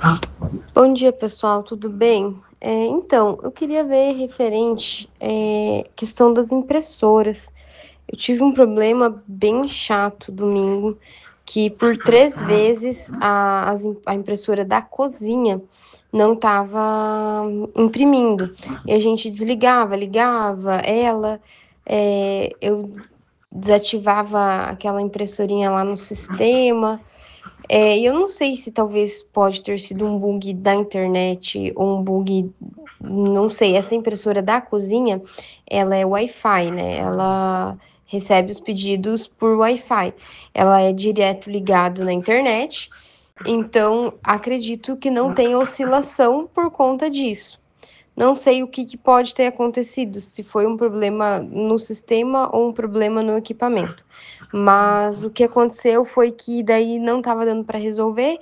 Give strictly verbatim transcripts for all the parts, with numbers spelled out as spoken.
Bom dia, pessoal, tudo bem? É, então, eu queria ver referente é, questão das impressoras. Eu tive um problema bem chato domingo, que por três vezes a, as im- a impressora da cozinha não estava imprimindo. E a gente desligava, ligava ela, é, eu desativava aquela impressorinha lá no sistema. É, eu não sei se talvez pode ter sido um bug da internet ou um bug, não sei. Essa impressora da cozinha, ela é Wi-Fi, né? Ela recebe os pedidos por Wi-Fi. Ela é direto ligado na internet, então acredito que não tem oscilação por conta disso. Não sei o que, que pode ter acontecido, se foi um problema no sistema ou um problema no equipamento. Mas o que aconteceu foi que daí não estava dando para resolver.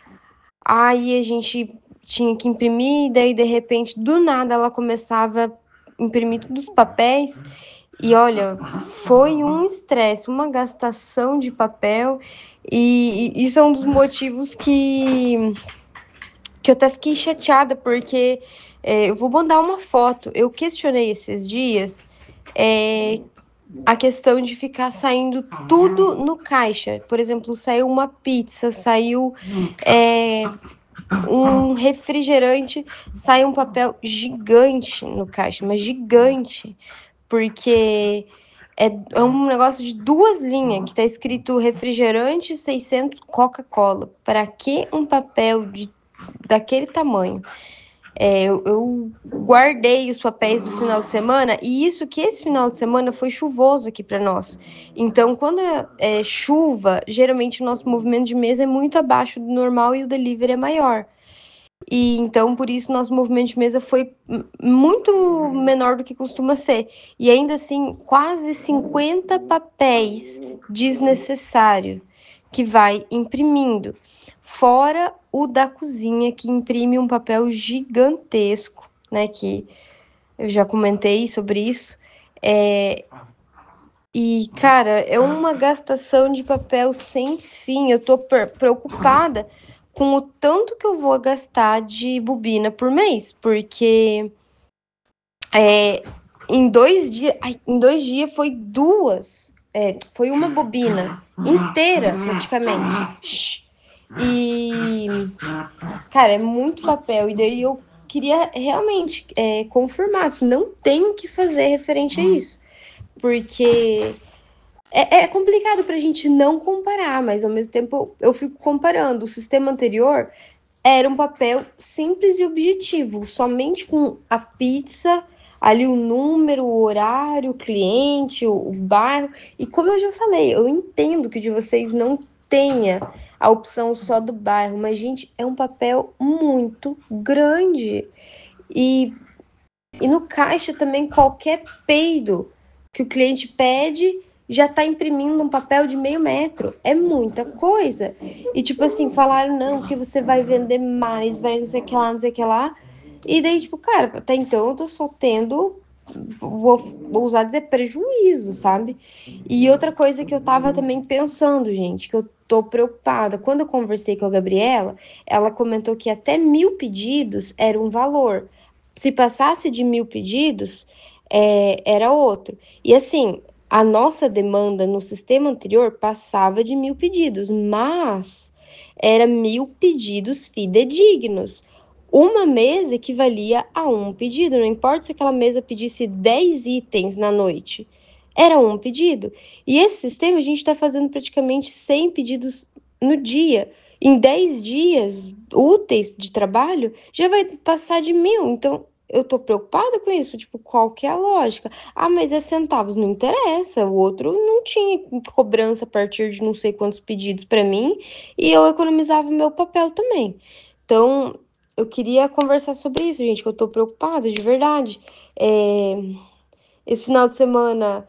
Aí a gente tinha que imprimir, e daí de repente, do nada, ela começava a imprimir todos os papéis. E olha, foi um estresse, uma gastação de papel. E, e isso é um dos motivos que que eu até fiquei chateada, porque é, eu vou mandar uma foto. Eu questionei esses dias é, a questão de ficar saindo tudo no caixa. Por exemplo, saiu uma pizza, saiu é, um refrigerante, sai um papel gigante no caixa, mas gigante, porque é, é um negócio de duas linhas que tá escrito refrigerante seiscentos Coca-Cola. Para que um papel de daquele tamanho? É, eu, eu guardei os papéis do final de semana, e isso que esse final de semana foi chuvoso aqui para nós. Então, quando é, é chuva, geralmente o nosso movimento de mesa é muito abaixo do normal e o delivery é maior. E então, por isso, nosso movimento de mesa foi muito menor do que costuma ser. E ainda assim, quase cinquenta papéis desnecessários que vai imprimindo. Fora o da cozinha, que imprime um papel gigantesco, né? Que eu já comentei sobre isso. É, e, cara, é uma gastação de papel sem fim. Eu tô preocupada com o tanto que eu vou gastar de bobina por mês, porque é, em dois dias, ai, em dois dias foi duas, é, foi uma bobina inteira, praticamente. E, cara, é muito papel. E daí eu queria realmente é, confirmar se não tem o que fazer referente a isso, porque é, é complicado para a gente não comparar, mas ao mesmo tempo eu fico comparando. O sistema anterior era um papel simples e objetivo, somente com a pizza, ali o número, o horário, o cliente, o, o bairro. E como eu já falei, eu entendo que o de vocês não tenha a opção só do bairro, mas, gente, é um papel muito grande. E, e no caixa também, qualquer peido que o cliente pede já tá imprimindo um papel de meio metro. É muita coisa. E tipo assim, falaram, não, que você vai vender mais, vai não sei o que lá, não sei o que lá. E daí, tipo, cara, até então eu tô só tendo, vou, vou usar dizer, prejuízo, sabe? E outra coisa que eu tava também pensando, gente, que eu tô preocupada. Quando eu conversei com a Gabriela, ela comentou que até mil pedidos era um valor. Se passasse de mil pedidos, é, era outro. E assim, a nossa demanda no sistema anterior passava de mil pedidos, mas era mil pedidos fidedignos. Uma mesa equivalia a um pedido, não importa se aquela mesa pedisse dez itens na noite, era um pedido. E esse sistema a gente está fazendo praticamente cem pedidos no dia. Em dez dias úteis de trabalho, já vai passar de mil. Então, eu tô preocupada com isso. Tipo, qual que é a lógica? Ah, mas é centavos, não interessa. O outro não tinha cobrança a partir de não sei quantos pedidos para mim, e eu economizava meu papel também. Então, eu queria conversar sobre isso, gente, que eu tô preocupada de verdade. É, esse final de semana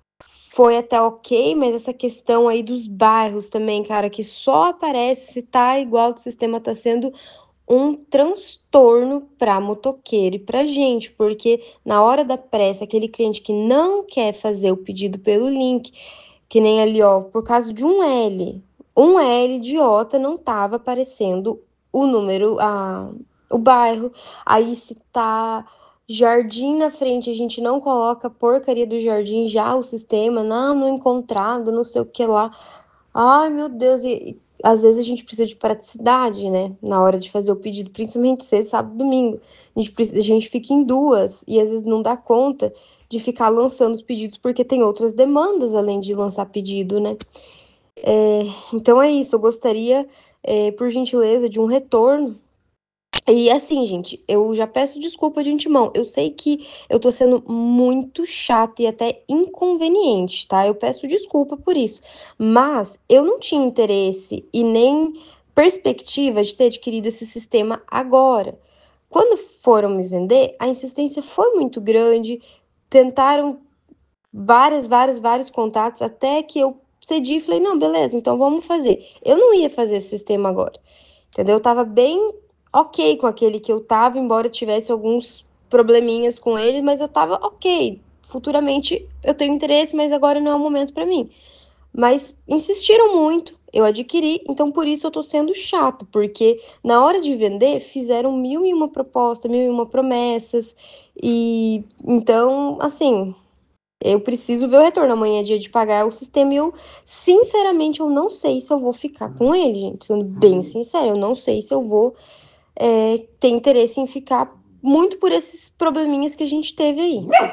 foi até ok, mas essa questão aí dos bairros também, cara, que só aparece se tá igual o sistema tá sendo um transtorno para motoqueiro e para gente, porque na hora da pressa, aquele cliente que não quer fazer o pedido pelo link, que nem ali, ó, por causa de um L, um L idiota não tava aparecendo o número, a, o bairro. Aí se tá jardim na frente, a gente não coloca a porcaria do jardim já, o sistema, não, não encontrado, não sei o que lá. Ai, meu Deus, e, e às vezes a gente precisa de praticidade, né? Na hora de fazer o pedido, principalmente sexta, sábado, domingo. A gente, precisa, a gente fica em duas e às vezes não dá conta de ficar lançando os pedidos, porque tem outras demandas além de lançar pedido, né? É, então é isso, eu gostaria, é, por gentileza, de um retorno. E assim, gente, eu já peço desculpa de antemão. Eu sei que eu tô sendo muito chata e até inconveniente, tá? Eu peço desculpa por isso. Mas eu não tinha interesse e nem perspectiva de ter adquirido esse sistema agora. Quando foram me vender, a insistência foi muito grande. Tentaram várias, vários, vários contatos até que eu cedi e falei: não, beleza, então vamos fazer. Eu não ia fazer esse sistema agora, entendeu? Eu tava bem ok com aquele que eu tava, embora tivesse alguns probleminhas com ele, mas eu tava ok. Futuramente eu tenho interesse, mas agora não é o momento para mim. Mas insistiram muito, eu adquiri, então por isso eu tô sendo chata, porque na hora de vender fizeram mil e uma propostas, mil e uma promessas, e então, assim, eu preciso ver o retorno. Amanhã é dia de pagar o sistema e eu, sinceramente, eu não sei se eu vou ficar com ele, gente. Sendo bem sincero, eu não sei se eu vou é, ter interesse em ficar muito por esses probleminhas que a gente teve aí.